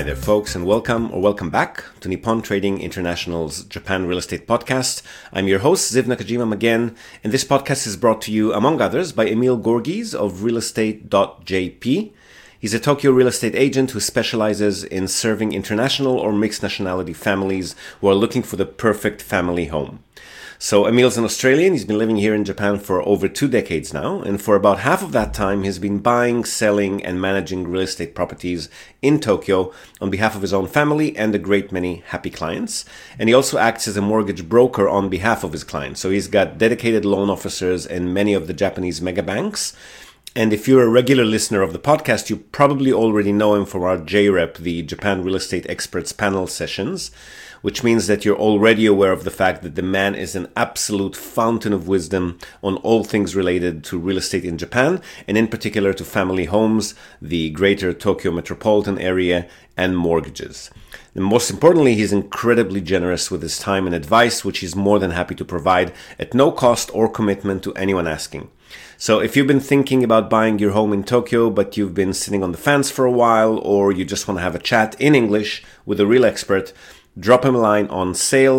Hi there, folks, and welcome back to Nippon Trading International's Japan Real Estate Podcast. I'm your host, Ziv Nakajima again, and this podcast is brought to you, among others, by Emil Gorgies of realestate.jp. He's a Tokyo real estate agent who specializes in serving international or mixed nationality families who are looking for the perfect family home. So Emil's an Australian. He's been living here in Japan for over 2 decades now, and for about half of that time, he's been buying, selling, and managing real estate properties in Tokyo on behalf of his own family and a great many happy clients. And he also acts as a mortgage broker on behalf of his clients. So he's got dedicated loan officers in many of the Japanese mega banks. And if you're a regular listener of the podcast, you probably already know him from our JREP, the Japan Real Estate Experts Panel sessions, which means that you're already aware of the fact that the man is an absolute fountain of wisdom on all things related to real estate in Japan, and in particular to family homes, the greater Tokyo metropolitan area, and mortgages. And most importantly, he's incredibly generous with his time and advice, which he's more than happy to provide at no cost or commitment to anyone asking. So if you've been thinking about buying your home in Tokyo, but you've been sitting on the fence for a while, or you just want to have a chat in English with a real expert, drop him a line on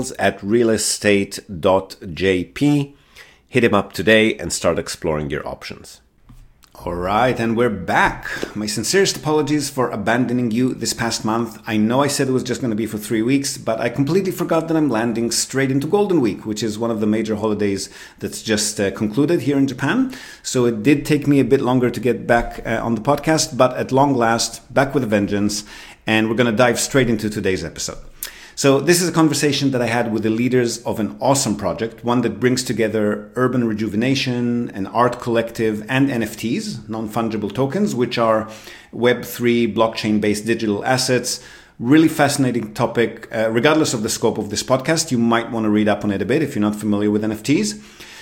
sales@realestate.jp. Hit him up today and start exploring your options. All right, and we're back. My sincerest apologies for abandoning you this past month. I know I said it was just going to be for 3 weeks, but I completely forgot that I'm landing straight into Golden Week, which is one of the major holidays that's just concluded here in Japan. So it did take me a bit longer to get back on the podcast, but at long last, back with a vengeance, and we're going to dive straight into today's episode. So this is a conversation that I had with the leaders of an awesome project, one that brings together urban rejuvenation, an art collective, and NFTs, non-fungible tokens, which are Web3 blockchain-based digital assets. Really fascinating topic. Regardless of the scope of this podcast, you might want to read up on it a bit if you're not familiar with NFTs.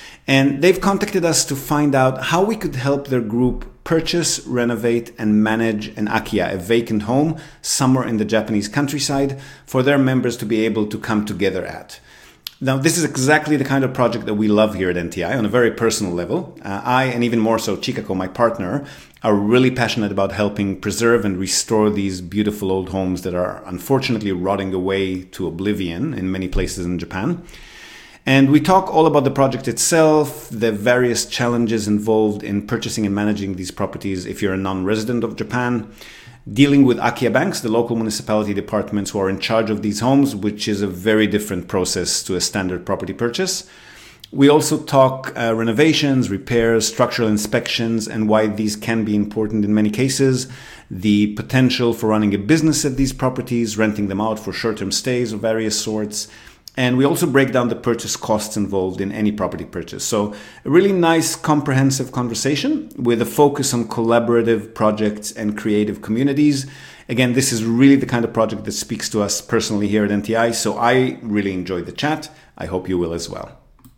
And they've contacted us to find out how we could help their group purchase, renovate, and manage an akiya, a vacant home, somewhere in the Japanese countryside, for their members to be able to come together at. Now, this is exactly the kind of project that we love here at NTI on a very personal level. I, and even more so Chikako, my partner, are really passionate about helping preserve and restore these beautiful old homes that are unfortunately rotting away to oblivion in many places in Japan. And we talk all about the project itself, the various challenges involved in purchasing and managing these properties if you're a non-resident of Japan, dealing with akiya banks, the local municipality departments who are in charge of these homes, which is a very different process to a standard property purchase. We also talk renovations, repairs, structural inspections, and why these can be important in many cases, the potential for running a business at these properties, renting them out for short-term stays of various sorts. And we also break down the purchase costs involved in any property purchase. So a really nice, comprehensive conversation with a focus on collaborative projects and creative communities. Again, this is really the kind of project that speaks to us personally here at NTI. So I really enjoyed the chat. I hope you will as well.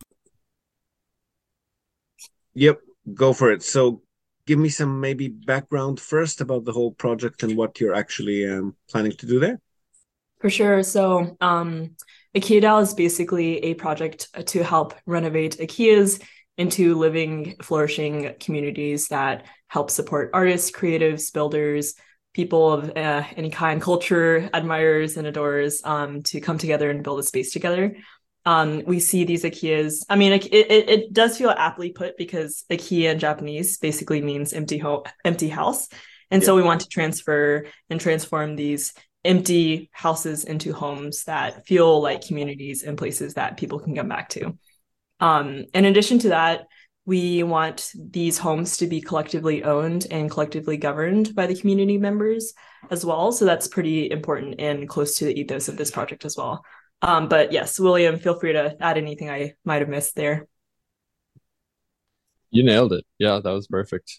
Yep, go for it. So give me some maybe background first about the whole project and what you're actually planning to do there. For sure. So AkiyaDAO is basically a project to help renovate Akiyas into living, flourishing communities that help support artists, creatives, builders, people of any kind, culture, admirers and adorers to come together and build a space together. We see these Akiyas. I mean, it does feel aptly put because Akiya in Japanese basically means empty house. And so we want to transfer and transform these empty houses into homes that feel like communities and places that people can come back to. In addition to that, we want these homes to be collectively owned and collectively governed by the community members as well. So that's pretty important and close to the ethos of this project as well. But yes, William, feel free to add anything I might have missed there. You nailed it. Yeah, that was perfect.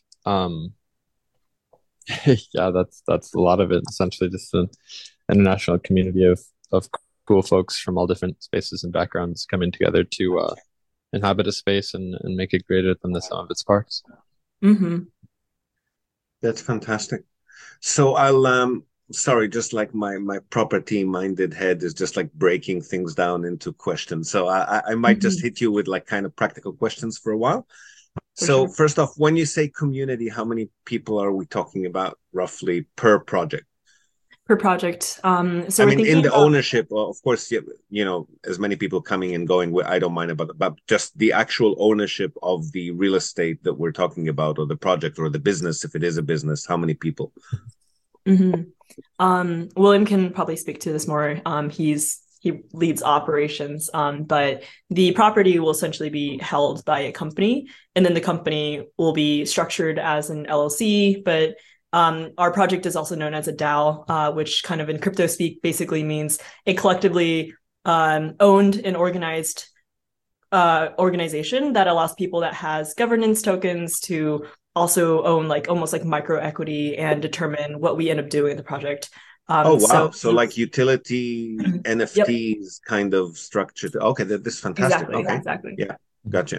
Yeah, that's a lot of it. Essentially, just an international community of cool folks from all different spaces and backgrounds coming together to inhabit a space and make it greater than the sum of its parts. Mm-hmm. That's fantastic. So I'll sorry, just like my property-minded head is just like breaking things down into questions. So I might just hit you with like kind of practical questions for a while. So first off, when you say community, how many people are we talking about roughly per project? per project. So I we're mean, in thinking the about, ownership, well, of course, as many people coming and going, I don't mind about, but just the actual ownership of the real estate that we're talking about, or the project, or the business, if it is a business, how many people? Mhm. William can probably speak to this more. He leads operations, but the property will essentially be held by a company, and then the company will be structured as an LLC. But our project is also known as a DAO, which kind of in crypto speak basically means a collectively owned and organized organization that allows people that has governance tokens to also own like almost like micro equity and determine what we end up doing in the project. Oh, wow. So So like utility yep, NFTs kind of structured. Okay, this is fantastic. Okay. exactly. Yeah, gotcha.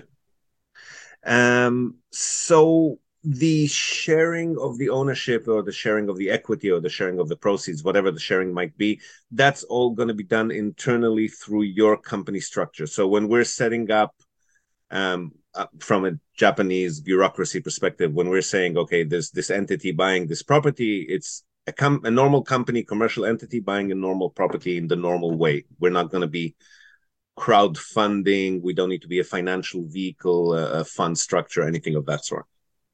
So the sharing of the ownership, or the sharing of the equity, or the sharing of the proceeds, whatever the sharing might be, that's all going to be done internally through your company structure. So when we're setting up, from a Japanese bureaucracy perspective, when we're saying, okay, there's this entity buying this property, it's a normal company, commercial entity buying a normal property in the normal way. We're not going to be crowdfunding. We don't need to be a financial vehicle, a fund structure, anything of that sort.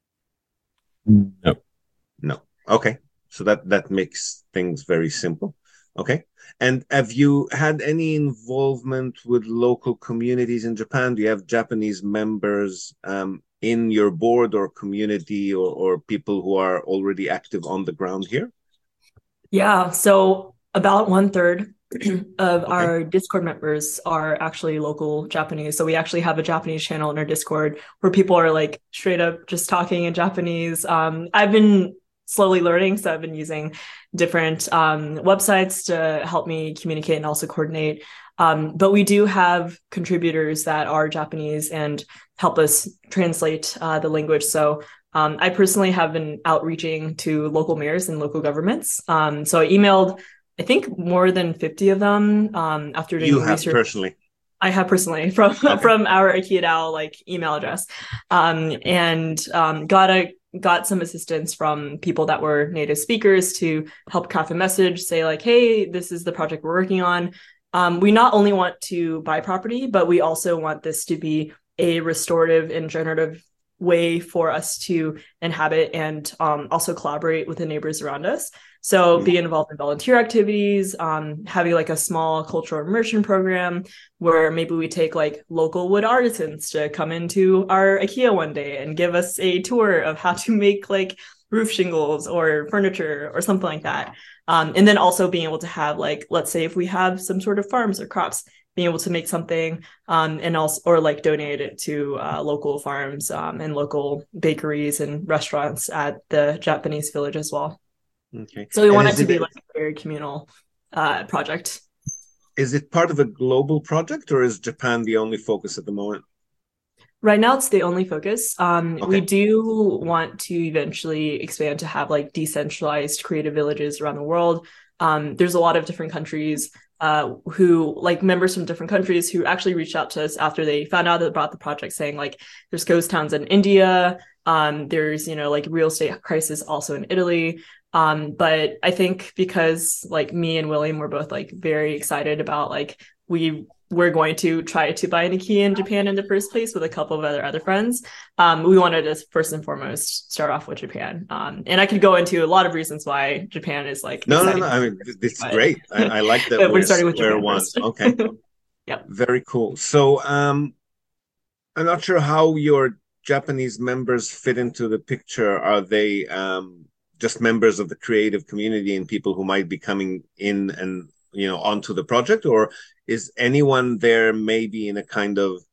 No. No. Okay. So that makes things very simple. Okay. And have you had any involvement with local communities in Japan? Do you have Japanese members in your board, or community, or people who are already active on the ground here? Yeah, so about one third of Okay. our Discord members are actually local Japanese. So we actually have a Japanese channel in our Discord where people are like straight up just talking in Japanese. I've been slowly learning, so I've been using different websites to help me communicate and also coordinate. But we do have contributors that are Japanese and help us translate the language. So I personally have been outreaching to local mayors and local governments. So I emailed, I think, more than 50 of them after You doing have research. personally. I have personally from Okay. from our IKEA like email address, and got some assistance from people that were native speakers to help craft a message, say like, hey, this is the project we're working on. We not only want to buy property, but we also want this to be a restorative and generative way for us to inhabit and also collaborate with the neighbors around us. So Mm. be involved in volunteer activities, having like a small cultural immersion program where maybe we take like local wood artisans to come into our IKEA one day and give us a tour of how to make like roof shingles or furniture or something like that. And then also being able to have like, let's say if we have some sort of farms or crops, being able to make something and also or like donate it to local farms and local bakeries and restaurants at the Japanese village as well. Okay. So we And want it to be like a very communal project. is it part of a global project, or is Japan the only focus at the moment? Right now, it's the only focus. We Okay. do want to eventually expand to have like decentralized creative villages around the world. There's a lot of different countries who like members from different countries who actually reached out to us after they found out about the project, saying like there's ghost towns in India. There's like real estate crisis also in Italy. But I think because like me and William were both like very excited about like we're going to try to buy an IKEA in Japan in the first place with a couple of other friends. We wanted to first and foremost start off with Japan. And I could go into a lot of reasons why Japan is like No. exciting, I mean, it's but, great. I like that but we're we're starting with square Japan one. first. Okay. Yep. Very cool. So, I'm not sure how your Japanese members fit into the picture. Are they just members of the creative community and people who might be coming in and onto the project, or is anyone there maybe in a kind of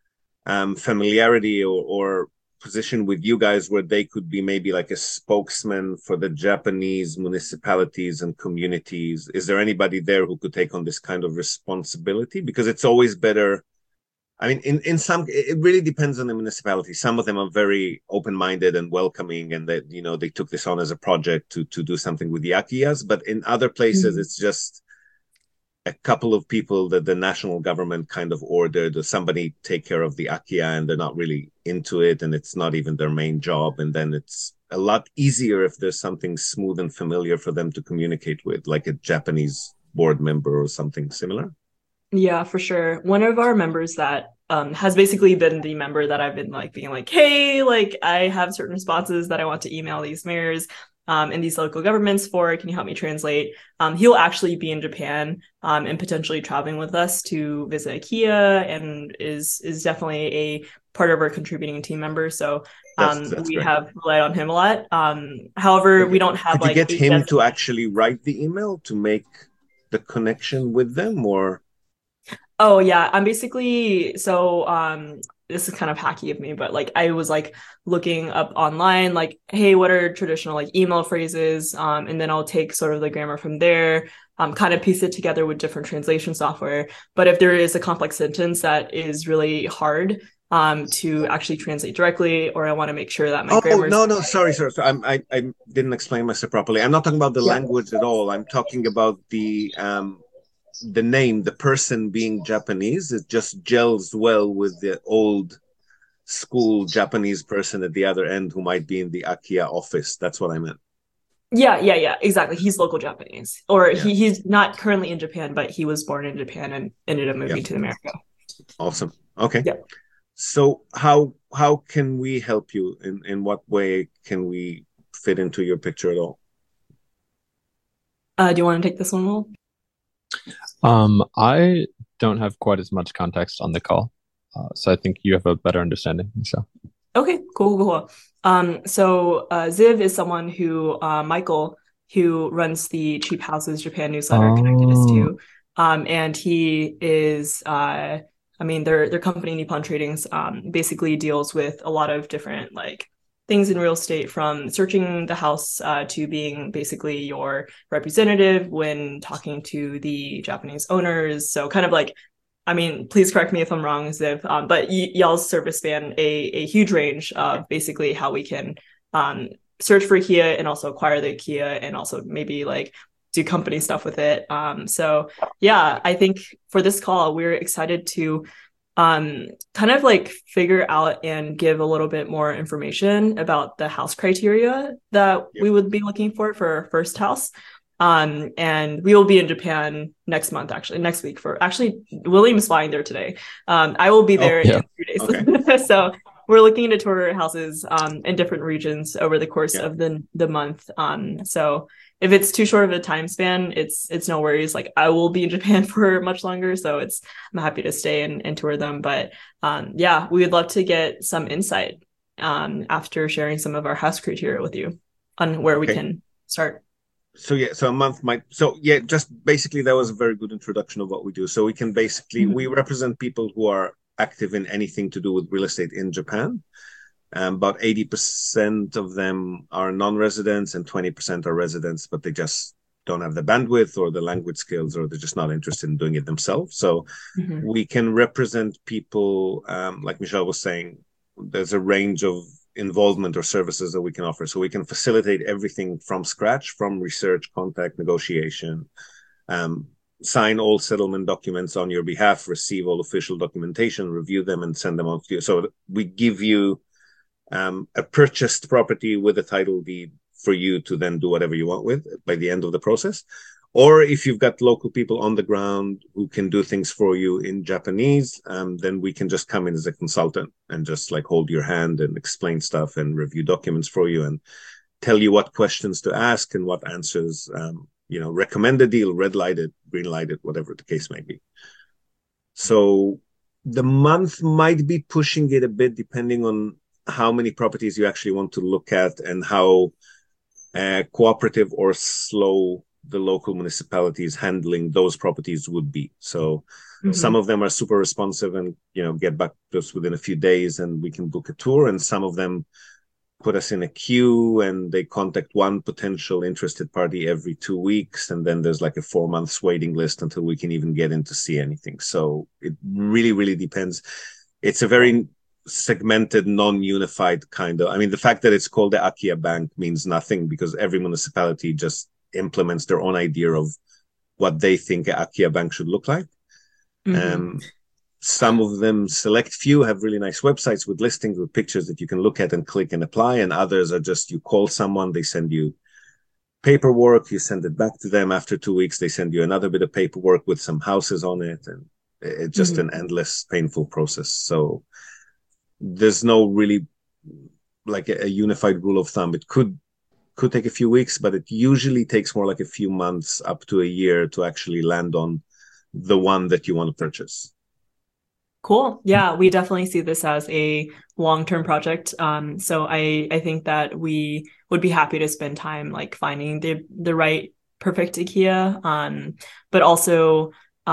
familiarity or position with you guys where they could be maybe like a spokesman for the Japanese municipalities and communities? Is there anybody there who could take on this kind of responsibility? Because it's always better. I mean, in some, it really depends on the municipality. Some of them are very open-minded and welcoming, and that they took this on as a project to do something with the Akiyas. But in other places, Mhm. it's just a couple of people that the national government kind of ordered, or somebody take care of the Akiya, and they're not really into it, and it's not even their main job. And then it's a lot easier if there's something smooth and familiar for them to communicate with, like a Japanese board member or something similar. Yeah, for sure. One of our members that has basically been the member that I've been like being like, hey, like I have certain responses that I want to email these mayors and these local governments for. Can you help me translate? He'll actually be in Japan and potentially traveling with us to visit IKEA, and is definitely a part of our contributing team member. So That's we great. have relied on him a lot. However, we don't have Could you like get him to actually write the email to make the connection with them, or? Oh yeah, I'm basically so this is kind of hacky of me, but like I was like looking up online like, hey, what are traditional like email phrases? And then I'll take sort of the grammar from there, kind of piece it together with different translation software. But if there is a complex sentence that is really hard to actually translate directly, or I want to make sure that my grammar is no, sorry. I didn't explain myself properly. I'm not talking about the language at all. I'm talking about the name, the person being Japanese. It just gels well with the old school Japanese person at the other end who might be in the IKEA office. That's what I meant. Yeah, exactly. He's local Japanese, or he's not currently in Japan, but he was born in Japan and ended up moving to America. Awesome. Okay. Yeah. So how can we help you? In what way can we fit into your picture at all? Do you want to take this one, Will? I don't have quite as much context on the call, so I think you have a better understanding, Michelle. Okay, cool. So Ziv is someone who Michael, who runs the Cheap Houses Japan newsletter, connected us to, and he is I mean, their company Nippon Tradings basically deals with a lot of different like things in real estate, from searching the house to being basically your representative when talking to the Japanese owners. So kind of like, I mean, please correct me if I'm wrong, Ziv, but y'all's service span a huge range of basically how we can search for IKEA and also acquire the IKEA and also maybe like do company stuff with it. So yeah, I think for this call, we're excited to kind of like figure out and give a little bit more information about the house criteria that we would be looking for our first house. And we will be in Japan next week for William's flying there today. I will be there in 3 days. Okay. So we're looking to tour houses in different regions over the course of the month. So if it's too short of a time span, it's no worries. Like I will be in Japan for much longer, so I'm happy to stay and tour them. But we would love to get some insight after sharing some of our house criteria with you on where we can start. So a month might. Just basically that was a very good introduction of what we do. So we can basically we represent people who are active in anything to do with real estate in Japan. About 80% of them are non-residents and 20% are residents, but they just don't have the bandwidth or the language skills, or they're just not interested in doing it themselves. So we can represent people, like Michelle was saying, there's a range of involvement or services that we can offer. So we can facilitate everything from scratch, from research, contact, negotiation, sign all settlement documents on your behalf, receive all official documentation, review them, and send them out to you. So we give you a purchased property with a title deed for you to then do whatever you want with by the end of the process. Or if you've got local people on the ground who can do things for you in Japanese, then we can just come in as a consultant and just like hold your hand and explain stuff and review documents for you and tell you what questions to ask and what answers, recommend a deal, red lighted, green lighted, whatever the case may be. So the month might be pushing it a bit depending on how many properties you actually want to look at and how cooperative or slow the local municipalities handling those properties would be. So some of them are super responsive and, get back to us within a few days and we can book a tour. And some of them put us in a queue and they contact one potential interested party every 2 weeks. And then there's like a 4 months waiting list until we can even get in to see anything. So it really, really depends. It's a very segmented, non-unified kind of, the fact that it's called the IKEA Bank means nothing because every municipality just implements their own idea of what they think an IKEA Bank should look like. some of them, select few, have really nice websites with listings with pictures that you can look at and click and apply. And others are just, you call someone, they send you paperwork, you send it back to them. After 2 weeks, they send you another bit of paperwork with some houses on it. And it's just an endless, painful process. So there's no really like a unified rule of thumb. It could take a few weeks, but it usually takes more like a few months up to a year to actually land on the one that you want to purchase. Cool. Yeah, we definitely see this as a long-term project. So I think that we would be happy to spend time like finding the right perfect IKEA. But also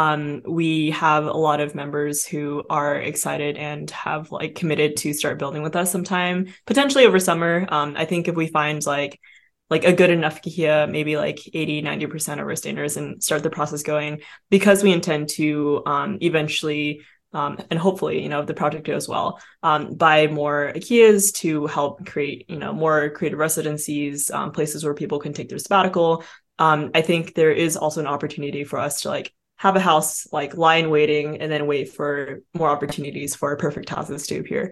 we have a lot of members who are excited and have like committed to start building with us sometime, potentially over summer. I think if we find like a good enough IKEA, maybe like 80-90% of our standards, and start the process going, because we intend to eventually and hopefully, if the project goes well, buy more IKEAs to help create, more creative residencies, places where people can take their sabbatical. I think there is also an opportunity for us to like have a house like lie in waiting and then wait for more opportunities for perfect houses to appear.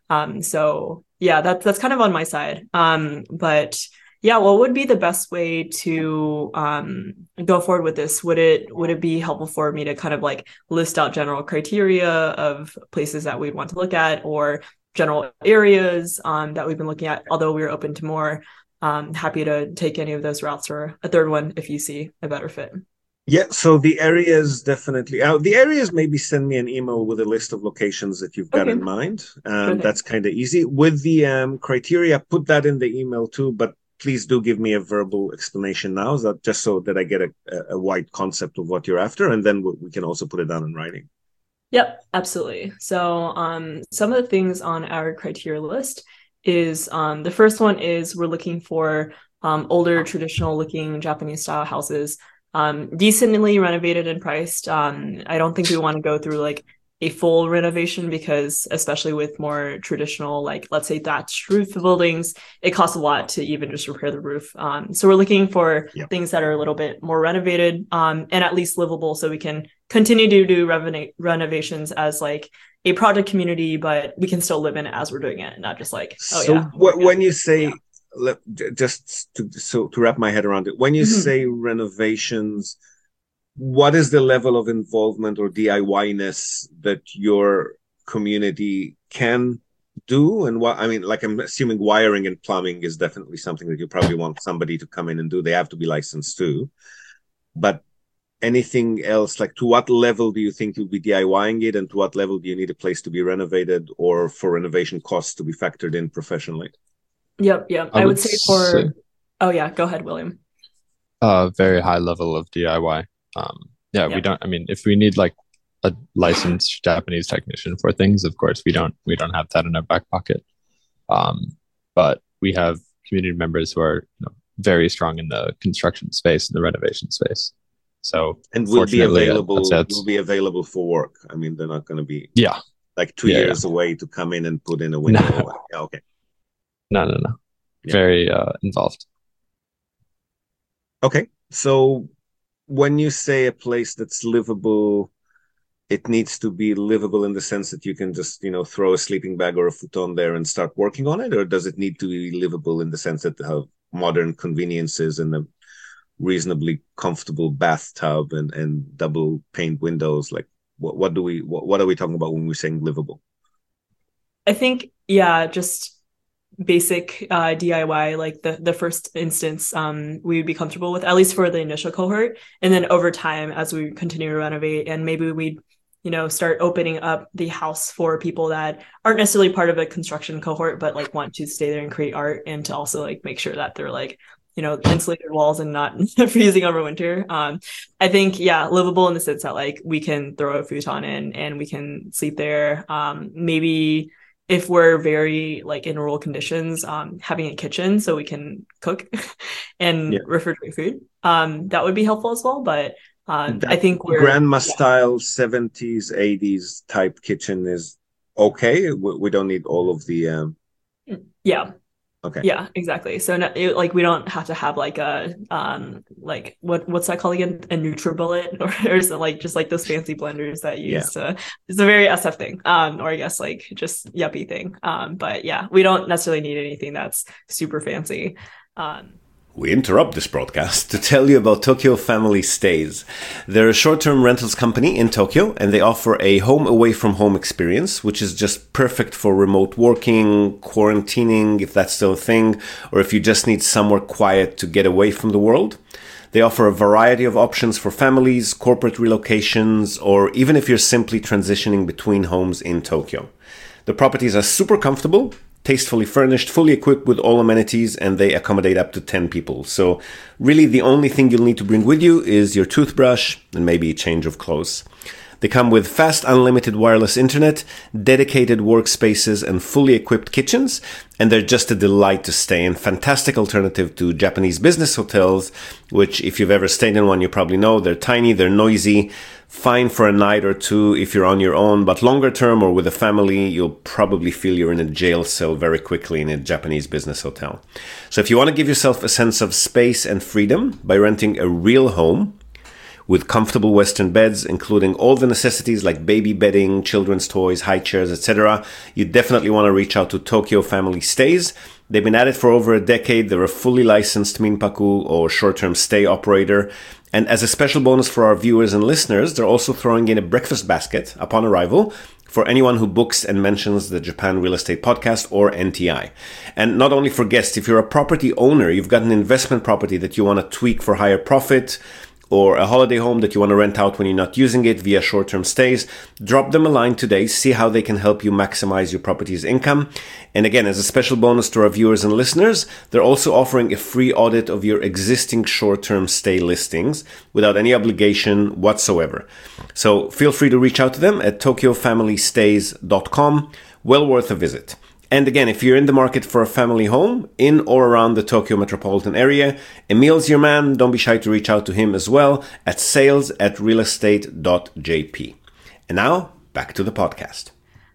So yeah, that's kind of on my side. But yeah, what would be the best way to go forward with this? Would it be helpful for me to kind of like list out general criteria of places that we'd want to look at, or general areas that we've been looking at, although we're open to more? Happy to take any of those routes, or a third one if you see a better fit. Yeah, so the areas definitely. The areas, maybe send me an email with a list of locations that you've got in mind. That's kind of easy. With the criteria, put that in the email too, but please do give me a verbal explanation now, just so that I get a wide concept of what you're after, and then we can also put it down in writing. Yep, absolutely. So some of the things on our criteria list is the first one is we're looking for older, traditional looking Japanese style houses, decently renovated and priced. I don't think we want to go through like a full renovation, because especially with more traditional, like let's say thatched roof buildings, it costs a lot to even just repair the roof. So we're looking for things that are a little bit more renovated and at least livable, so we can continue to do renovations as like a project community, but we can still live in it as we're doing it, not just like, when you say, just to wrap my head around it, when you say renovations, what is the level of involvement or DIY-ness that your community can do? And what, I mean, like, I'm assuming wiring and plumbing is definitely something that you probably want somebody to come in and do. They have to be licensed too. But anything else, like to what level do you think you'll be DIYing it? And to what level do you need a place to be renovated, or for renovation costs to be factored in professionally? Yep. I would say oh yeah, go ahead, William. Very high level of DIY. We don't, I mean, if we need like a licensed Japanese technician for things, of course we don't have that in our back pocket. But we have community members who are very strong in the construction space and the renovation space. So, and will be available for work. I mean, they're not going to be like 2 years away to come in and put in a window. No. Yeah, okay. No. Yeah. Very involved. Okay, so when you say a place that's livable, it needs to be livable in the sense that you can just, throw a sleeping bag or a futon there and start working on it? Or does it need to be livable in the sense that they have modern conveniences and a reasonably comfortable bathtub and double pane windows? Like, what are we talking about when we're saying livable? I think, just basic DIY, like the first instance, we would be comfortable with, at least for the initial cohort. And then over time, as we continue to renovate, and maybe we'd start opening up the house for people that aren't necessarily part of a construction cohort, but like want to stay there and create art, and to also like make sure that they're like insulated walls and not freezing over winter. I think livable in the sense that like we can throw a futon in and we can sleep there. Maybe if we're very like in rural conditions, having a kitchen so we can cook and refrigerate food, that would be helpful as well. But I think we're grandma style 70s 80s type kitchen is okay. We don't need all of the Okay. Yeah, exactly. So like we don't have to have like a like what's that called again? A NutriBullet or so, like just like those fancy blenders that you use to. It's a very SF thing. Or I guess like just yuppie thing. But yeah, we don't necessarily need anything that's super fancy. We interrupt this broadcast to tell you about Tokyo Family Stays. They're a short-term rentals company in Tokyo, and they offer a home away from home experience, which is just perfect for remote working, quarantining, if that's still a thing, or if you just need somewhere quiet to get away from the world. They offer a variety of options for families, corporate relocations, or even if you're simply transitioning between homes in Tokyo. The properties are super comfortable, tastefully furnished, fully equipped with all amenities, and they accommodate up to 10 people. So really the only thing you'll need to bring with you is your toothbrush and maybe a change of clothes. They come with fast unlimited wireless internet, dedicated workspaces, and fully equipped kitchens, and they're just a delight to stay in. Fantastic alternative to Japanese business hotels, which if you've ever stayed in one, you probably know they're tiny, they're noisy, fine for a night or two if you're on your own, but longer term or with a family, you'll probably feel you're in a jail cell very quickly in a Japanese business hotel. So if you want to give yourself a sense of space and freedom by renting a real home with comfortable Western beds, including all the necessities like baby bedding, children's toys, high chairs, etc., you definitely want to reach out to Tokyo Family Stays. They've been at it for over a decade. They're a fully licensed Minpaku or short-term stay operator. And as a special bonus for our viewers and listeners, they're also throwing in a breakfast basket upon arrival for anyone who books and mentions the Japan Real Estate Podcast or NTI. And not only for guests, if you're a property owner, you've got an investment property that you want to tweak for higher profit, or a holiday home that you want to rent out when you're not using it via short-term stays, drop them a line today, see how they can help you maximize your property's income. And again, as a special bonus to our viewers and listeners, they're also offering a free audit of your existing short-term stay listings without any obligation whatsoever. So feel free to reach out to them at tokyofamilystays.com. Well worth a visit. And again, if you're in the market for a family home in or around the Tokyo metropolitan area, Emil's your man. Don't be shy to reach out to him as well at sales@realestate.jp. And now back to the podcast.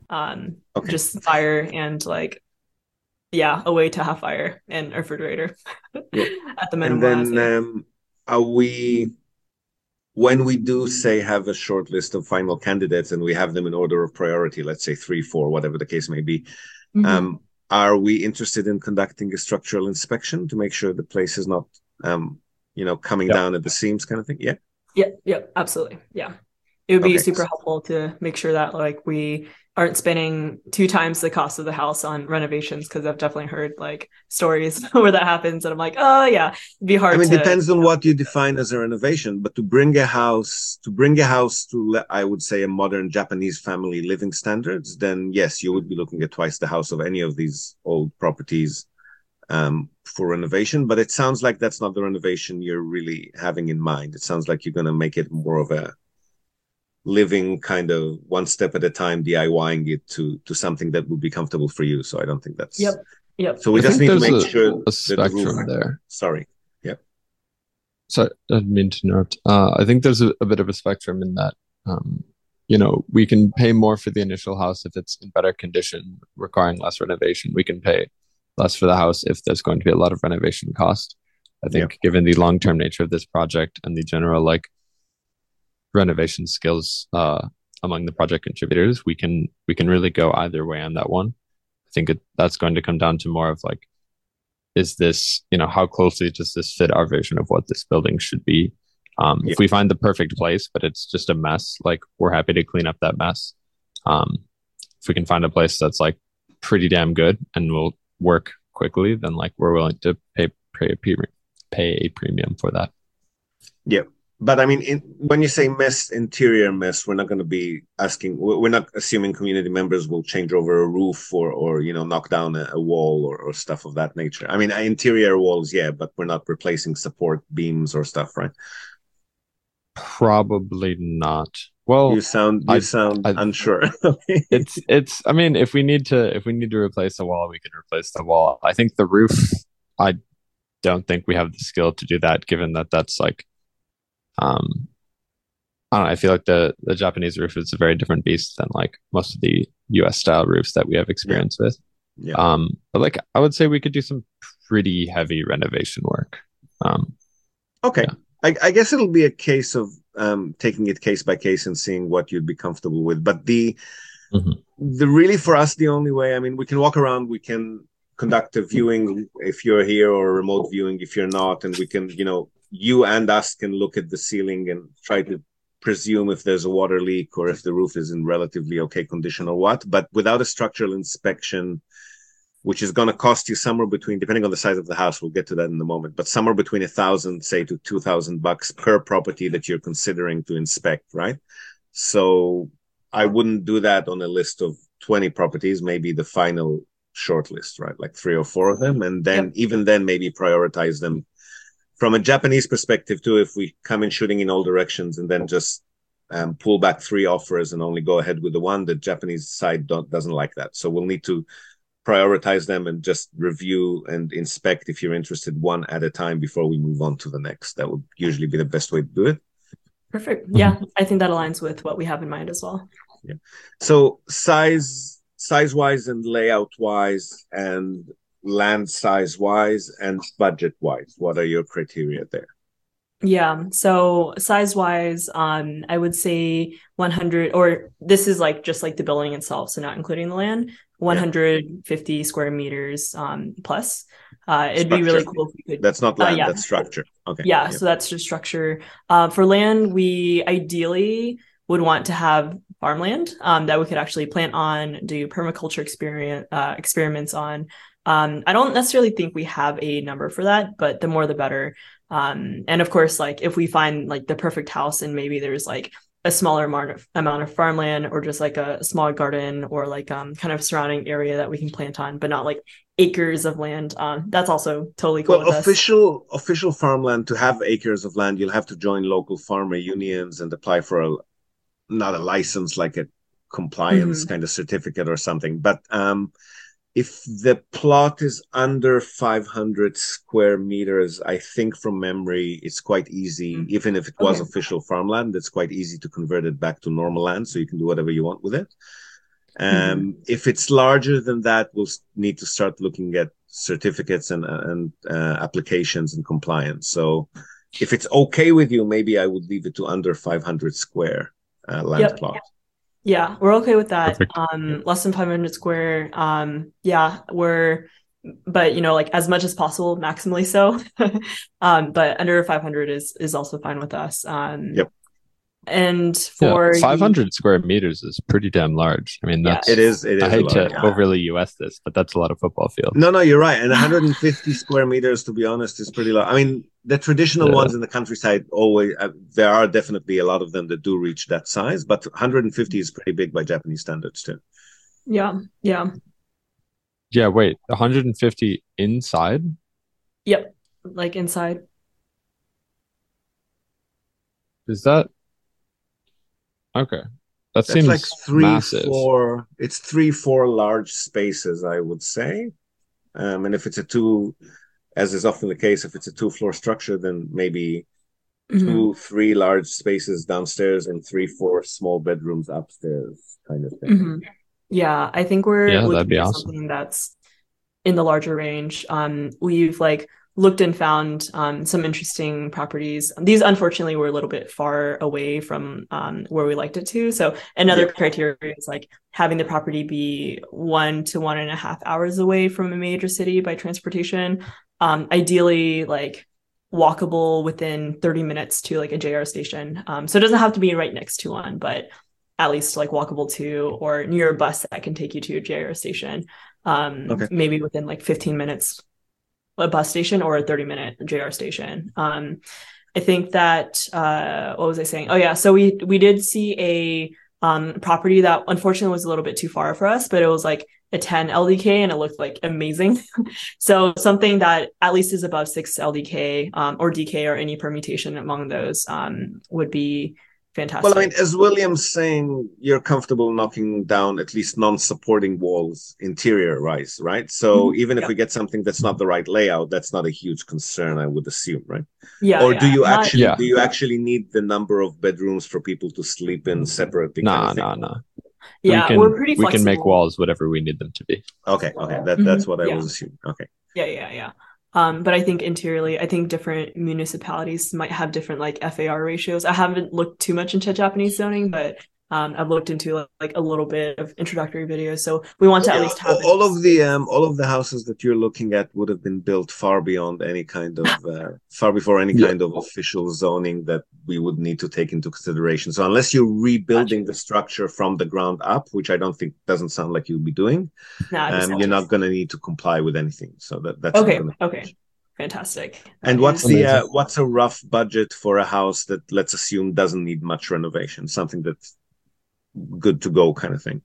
Just fire and like, yeah, a way to have fire and a refrigerator at the minimum. And then when we do say have a short list of final candidates and we have them in order of priority, let's say 3, 4, whatever the case may be, are we interested in conducting a structural inspection to make sure the place is not, coming down at the seams kind of thing? Yeah. Yep, absolutely. Yeah. It would be super helpful to make sure that like we aren't spending 2 times the cost of the house on renovations, because I've definitely heard like stories where that happens and I'm like, oh yeah, it'd be hard. It depends on what you define as a renovation, but to bring a house to, I would say, a modern Japanese family living standards, then yes, you would be looking at twice the house of any of these old properties for renovation. But it sounds like that's not the renovation you're really having in mind. It sounds like you're going to make it more of a living kind of one step at a time, DIYing it to something that would be comfortable for you. So I don't think that's... Yep. So we just need to make sure a spectrum there. Sorry. Yep. Sorry, I didn't mean to interrupt. I think there's a bit of a spectrum in that, we can pay more for the initial house if it's in better condition, requiring less renovation. We can pay less for the house if there's going to be a lot of renovation cost. I think given the long-term nature of this project and the general renovation skills among the project contributors, we can really go either way on that one. I think that's going to come down to more of is this, how closely does this fit our vision of what this building should be? If we find the perfect place, but it's just a mess, we're happy to clean up that mess. If we can find a place that's pretty damn good and will work quickly, then we're willing to pay a premium for that. Yeah. But when you say interior mess, we're not going to be we're not assuming community members will change over a roof or knock down a wall or stuff of that nature. Interior walls, yeah, but we're not replacing support beams or stuff, right? Probably not. Well, you sound unsure. it's if we need to replace a wall, we can replace the wall. I think the roof, I don't think we have the skill to do that, given that that's I don't know, I feel like the Japanese roof is a very different beast than most of the US style roofs that we have experience with. But like I would say we could do some pretty heavy renovation work. Okay. Yeah. I guess it'll be a case of taking it case by case and seeing what you'd be comfortable with. But the really for us, the only way, I mean, we can walk around, we can conduct a viewing if you're here, or a remote viewing if you're not, and we can, you and us can look at the ceiling and try to presume if there's a water leak or if the roof is in relatively okay condition or what. But without a structural inspection, which is going to cost you somewhere between, depending on the size of the house, we'll get to that in a moment, but somewhere between $1,000, say, to $2,000 per property that you're considering to inspect, right? So I wouldn't do that on a list of 20 properties, maybe the final short list, right? Like 3 or 4 of them. And then even then, maybe prioritize them. From a Japanese perspective, too, if we come in shooting in all directions and then just pull back 3 offers and only go ahead with the one, the Japanese side doesn't like that. So we'll need to prioritize them and just review and inspect, if you're interested, one at a time before we move on to the next. That would usually be the best way to do it. Perfect. Yeah, I think that aligns with what we have in mind as well. Yeah. So size-wise and layout-wise and land size-wise and budget-wise, what are your criteria there? Yeah. So size-wise, I would say 100, or this is like just like the building itself, so not including the land, 150 square meters plus. It'd be really cool if we could. That's not land, that's structure. Okay. Yeah, so that's just structure. For land, we ideally would want to have farmland that we could actually plant on, do permaculture experiments on. I don't necessarily think we have a number for that, but the more the better. And of course, like if we find like the perfect house and maybe there's like a smaller amount of farmland or just like a small garden or like kind of surrounding area that we can plant on, but not like acres of land. That's also totally cool. Well, official farmland, to have acres of land, you'll have to join local farmer unions and apply for not a license, like a compliance kind of certificate or something. But if the plot is under 500 square meters, I think from memory, it's quite easy. Even if it was official farmland, it's quite easy to convert it back to normal land, so you can do whatever you want with it. If it's larger than that, we'll need to start looking at certificates and applications and compliance. So if it's okay with you, maybe I would leave it to under 500 square land plot. Yeah, we're okay with that. Less than 500 square. But like as much as possible, maximally so. But under 500 is also fine with us. And for 500 square meters is pretty damn large. I mean, that's it is. I hate to overly US this, but that's a lot of football field. No, you're right. And 150 square meters, to be honest, is pretty low. I mean, the traditional ones in the countryside always there are definitely a lot of them that do reach that size, but 150 is pretty big by Japanese standards too. Yeah. Wait, 150 inside? Yep, like inside. Is that okay? That That's seems like massive. 3-4 large spaces, I would say. And if it's as is often the case, if it's a 2-floor structure, then maybe 2-3 large spaces downstairs and 3-4 small bedrooms upstairs, kind of thing. Yeah, I think we're looking that'd be at awesome. something that's in the larger range. We've like looked and found some interesting properties. These unfortunately were a little bit far away from where we liked it to. So another criteria is like having the property be 1 to 1.5 hours away from a major city by transportation. Ideally like walkable within 30 minutes to like a JR station. So it doesn't have to be right next to one, but at least like walkable to or near a bus that can take you to a JR station. Maybe within like 15 minutes a bus station or a 30-minute JR station. I think that what was I saying? Oh yeah, so we did see a property that unfortunately was a little bit too far for us, but it was like a 10 LDK and it looked like amazing. So something that at least is above 6 LDK or DK or any permutation among those would be fantastic. Well, I mean, as William's saying, you're comfortable knocking down at least non-supporting walls interior-wise, right? So even if we get something that's not the right layout, that's not a huge concern, I would assume, right? Yeah. Or do you actually need the number of bedrooms for people to sleep in separately? No. Yeah, we're pretty we can make flexible. walls whatever we need them to be. Okay, that's what I Yeah. was assuming. Okay. Yeah. But I think interiorly, I think different municipalities might have different like FAR ratios. I haven't looked too much into Japanese zoning, but I've looked into like a little bit of introductory videos. So we want to at Yeah, least have all of the houses that you're looking at would have been built far beyond any kind of far before any Yeah. kind of official zoning that we would need to take into consideration. So unless you're rebuilding the structure from the ground up, which I don't think doesn't sound like you'll be doing, you're not going to need to comply with anything. So that's not Okay. going to Okay. Fantastic. And That what's is- the Amazing. what's a rough budget for a house that let's assume doesn't need much renovation, something that's good to go kind of thing?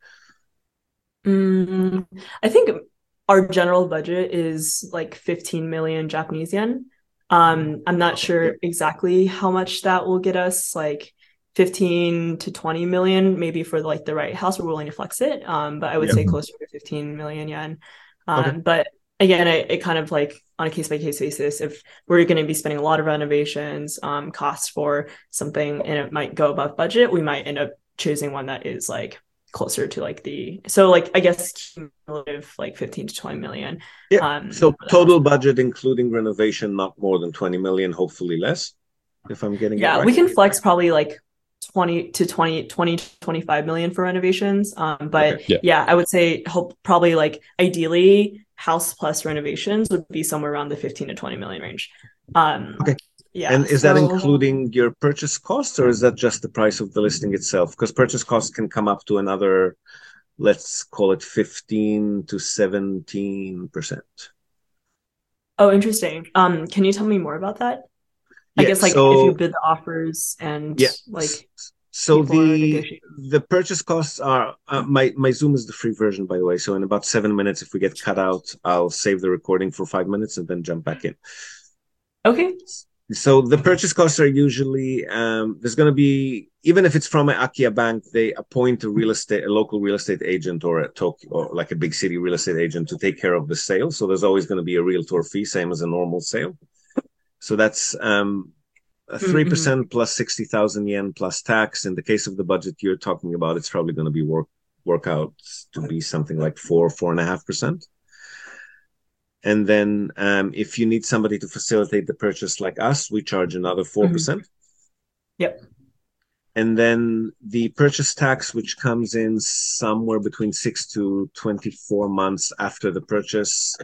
I think our general budget is like 15 million Japanese yen. I'm not sure exactly how much that will get us, like 15 to 20 million, maybe for like the right house. We're willing to flex it. But I would say closer to 15 million yen. But again, it kind of like on a case by case basis, if we're going to be spending a lot of renovations, cost for something, and it might go above budget, we might end up choosing one that is like closer to like I guess cumulative like 15 to 20 million. So total budget including renovation not more than 20 million, hopefully less, if I'm getting it right. We can flex probably like 20 to 25 million for renovations. But I would say probably like ideally house plus renovations would be somewhere around the 15 to 20 million range. Yeah. And is that including your purchase costs, or is that just the price of the listing itself? Because purchase costs can come up to another, let's call it 15 to 17%. Oh, interesting. Can you tell me more about that? I guess like if you bid the offers and like so the purchase costs are my Zoom is the free version, by the way. So in about 7 minutes, if we get cut out, I'll save the recording for 5 minutes and then jump back in. Okay. So the purchase costs are usually there's going to be, even if it's from an Akia bank, they appoint a local real estate agent or a Tokyo or like a big city real estate agent to take care of the sale. So there's always going to be a realtor fee, same as a normal sale. So that's a 3% plus 60,000 yen plus tax. In the case of the budget you're talking about, it's probably going to be work out to be something like 4.5%. And then if you need somebody to facilitate the purchase like us, we charge another 4%. Yep. And then the purchase tax, which comes in somewhere between 6 to 24 months after the purchase.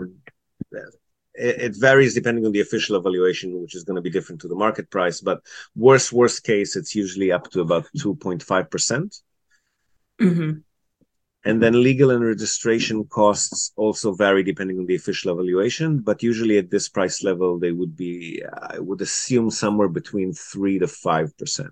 It varies depending on the official evaluation, which is going to be different to the market price. But worst case, it's usually up to about 2.5%. And then legal and registration costs also vary depending on the official evaluation. But usually at this price level, they would be, I would assume, somewhere between 3 to 5%.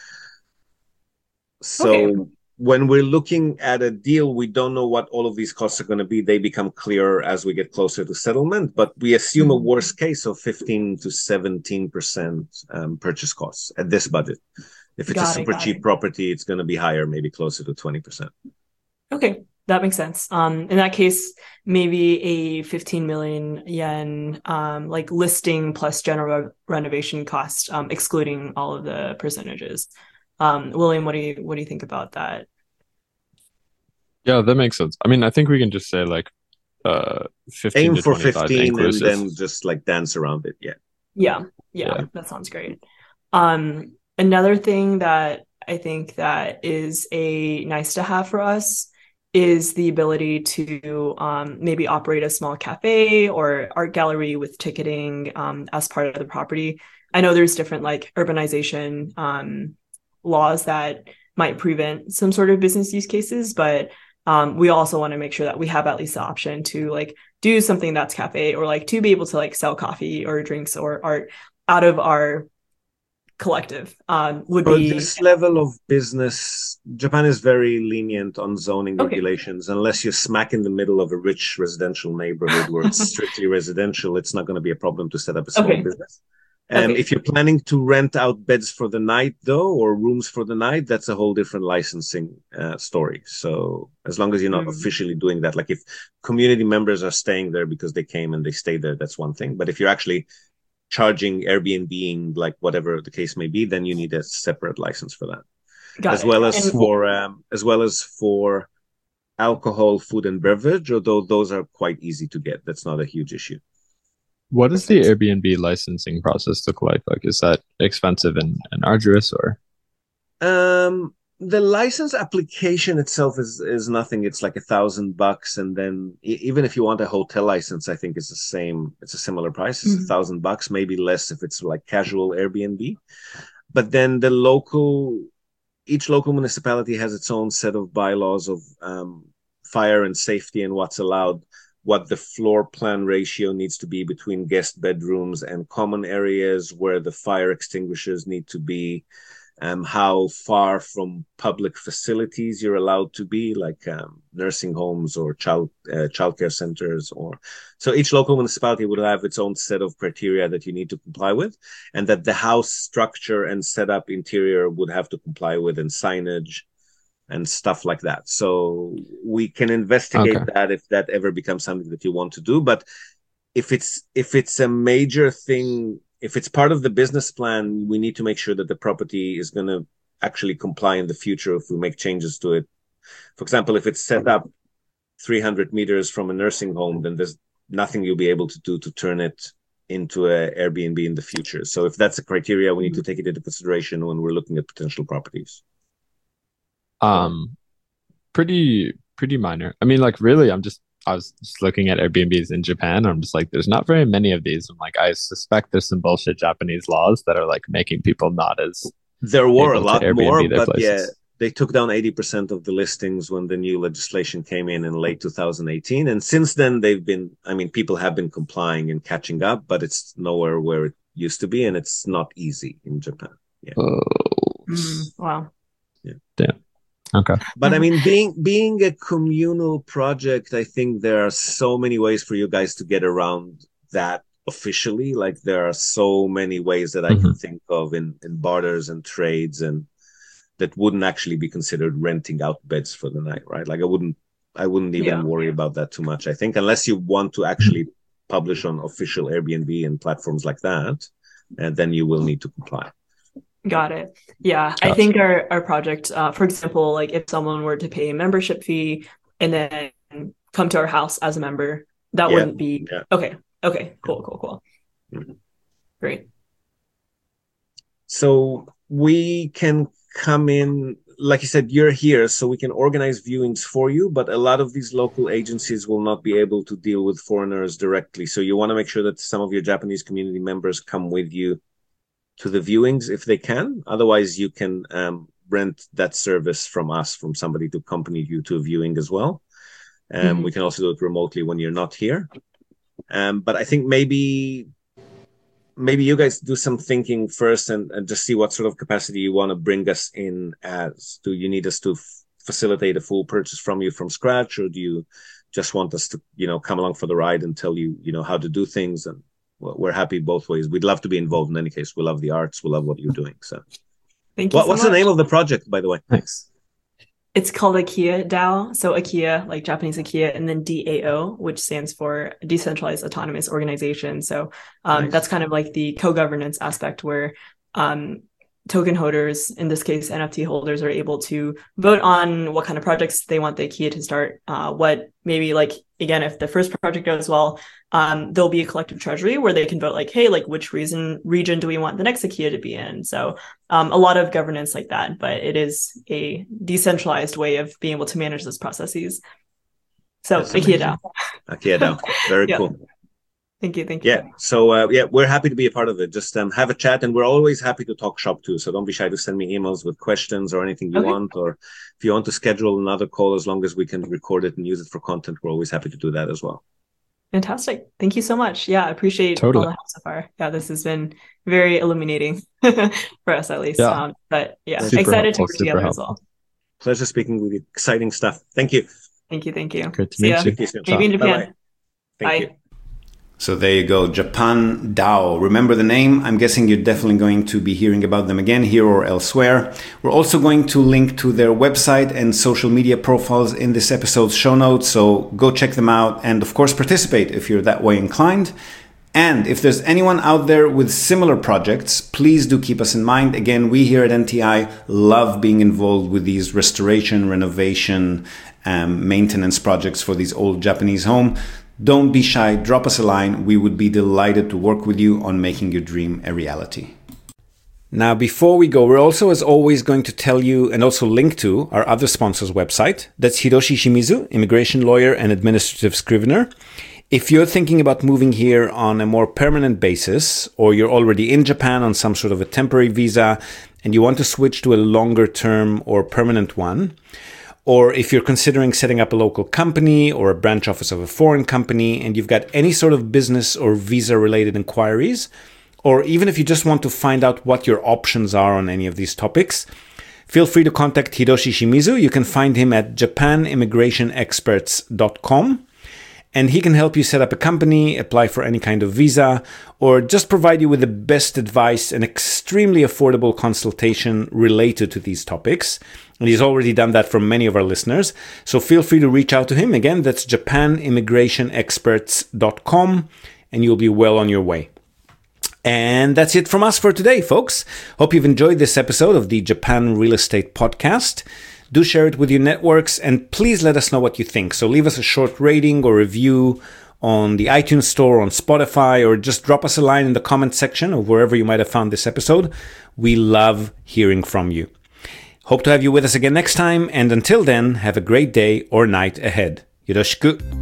So when we're looking at a deal, we don't know what all of these costs are going to be. They become clearer as we get closer to settlement. But we assume a worst case of 15 to 17% purchase costs at this budget. If it's a super cheap property, it's going to be higher, maybe closer to 20%. Okay, that makes sense. In that case, maybe a 15 million yen like listing plus general renovation cost, excluding all of the percentages. William, what do you think about that? Yeah, that makes sense. I mean, I think we can just say like 15 aim to for 25 15 inclusive. and then just like dance around it. Yeah, that sounds great. Another thing that I think that is a nice to have for us is the ability to maybe operate a small cafe or art gallery with ticketing as part of the property. I know there's different like urbanization laws that might prevent some sort of business use cases, but we also want to make sure that we have at least the option to like do something that's cafe or like to be able to like sell coffee or drinks or art out of our collective would be this level of business. Japan is very lenient on zoning regulations. Unless you're smack in the middle of a rich residential neighborhood where it's strictly residential, it's not going to be a problem to set up a small business. If you're planning to rent out beds for the night though, or rooms for the night, that's a whole different licensing story. So as long as you're not officially doing that, like if community members are staying there because they came and they stayed there, that's one thing. But if you're actually charging Airbnb, like whatever the case may be, then you need a separate license for that. Got it. As well as for alcohol, food, and beverage. Although those are quite easy to get, that's not a huge issue. What does the Airbnb licensing process look like? Like, is that expensive and arduous, or? The license application itself is nothing. It's like $1,000, and then even if you want a hotel license, I think it's the same. It's a similar price. It's $1,000, maybe less if it's like casual Airbnb. But then each local municipality has its own set of bylaws of fire and safety and what's allowed, what the floor plan ratio needs to be between guest bedrooms and common areas, where the fire extinguishers need to be, how far from public facilities you're allowed to be, like nursing homes or childcare centers. So each local municipality would have its own set of criteria that you need to comply with, and that the house structure and setup interior would have to comply with, and signage and stuff like that. So we can investigate that if that ever becomes something that you want to do. But if it's a major thing, if it's part of the business plan, we need to make sure that the property is going to actually comply in the future if we make changes to it. For example, if it's set up 300 meters from a nursing home, then there's nothing you'll be able to do to turn it into an Airbnb in the future. So if that's a criteria, we need to take it into consideration when we're looking at potential properties. Pretty minor. I mean, like, really, I was just looking at Airbnbs in Japan. I'm just like, there's not very many of these. I'm like, I suspect there's some bullshit Japanese laws that are like making people not as. There were a lot more, but places. Yeah, they took down 80% of the listings when the new legislation came in late 2018. And since then, people have been complying and catching up, but it's nowhere where it used to be. And it's not easy in Japan. Yeah. Wow. Yeah. Damn. Okay. But I mean, being a communal project, I think there are so many ways for you guys to get around that officially. Like, there are so many ways that I can think of in barters and trades, and that wouldn't actually be considered renting out beds for the night, right? Like, I wouldn't even worry about that too much, I think, unless you want to actually publish on official Airbnb and platforms like that, and then you will need to comply. Got it. Yeah. I think our project, for example, like if someone were to pay a membership fee and then come to our house as a member, that wouldn't be okay. Cool. Great. So we can come in, like you said, you're here, so we can organize viewings for you, but a lot of these local agencies will not be able to deal with foreigners directly. So you want to make sure that some of your Japanese community members come with you to the viewings if they can. Otherwise, you can rent that service from us, from somebody to accompany you to a viewing as well. We can also do it remotely when you're not here. But I think maybe you guys do some thinking first and just see what sort of capacity you want to bring us in as. Do you need us to facilitate a full purchase from you from scratch, or do you just want us to, come along for the ride and tell you, how to do things? And we're happy both ways. We'd love to be involved in any case. We love the arts. We love what you're doing. So, thank you. What's the name of the project, by the way? Thanks. It's called IKEA DAO. So IKEA, like Japanese IKEA, and then DAO, which stands for Decentralized Autonomous Organization. So that's kind of like the co-governance aspect where token holders, in this case NFT holders, are able to vote on what kind of projects they want the IKEA to start. What maybe, like, again, if the first project goes well, there'll be a collective treasury where they can vote like, hey, like, which region do we want the next IKEA to be in? So a lot of governance like that, but it is a decentralized way of being able to manage those processes. So IKEA DAO. IKEA DAO. Very cool. Thank you. Yeah. So, we're happy to be a part of it. Just have a chat, and we're always happy to talk shop too. So don't be shy to send me emails with questions or anything you want, or if you want to schedule another call, as long as we can record it and use it for content, we're always happy to do that as well. Fantastic. Thank you so much. Yeah, I appreciate all the help so far. Yeah, this has been very illuminating for us, at least. Yeah. But yeah, Super excited helpful, to work together as well. Pleasure speaking with you. Exciting stuff. Thank you. Thank you. Great to meet you. Maybe in Japan. Bye-bye. Thank you. So there you go, Japan DAO. Remember the name. I'm guessing you're definitely going to be hearing about them again here or elsewhere. We're also going to link to their website and social media profiles in this episode's show notes. So go check them out and, of course, participate if you're that way inclined. And if there's anyone out there with similar projects, please do keep us in mind. Again, we here at NTI love being involved with these restoration, renovation, maintenance projects for these old Japanese homes. Don't be shy, drop us a line. We would be delighted to work with you on making your dream a reality. Now, before we go, we're also, as always, going to tell you and also link to our other sponsor's website. That's Hiroshi Shimizu, immigration lawyer and administrative scrivener. If you're thinking about moving here on a more permanent basis, or you're already in Japan on some sort of a temporary visa and you want to switch to a longer term or permanent one, or if you're considering setting up a local company or a branch office of a foreign company and you've got any sort of business or visa related inquiries, or even if you just want to find out what your options are on any of these topics, feel free to contact Hiroshi Shimizu. You can find him at japanimmigrationexperts.com. And he can help you set up a company, apply for any kind of visa, or just provide you with the best advice and extremely affordable consultation related to these topics. And he's already done that for many of our listeners. So feel free to reach out to him. Again, that's japanimmigrationexperts.com, and you'll be well on your way. And that's it from us for today, folks. Hope you've enjoyed this episode of the Japan Real Estate Podcast. Do share it with your networks, and please let us know what you think. So leave us a short rating or review on the iTunes Store, on Spotify, or just drop us a line in the comment section or wherever you might have found this episode. We love hearing from you. Hope to have you with us again next time, and until then, have a great day or night ahead. Yoroshiku.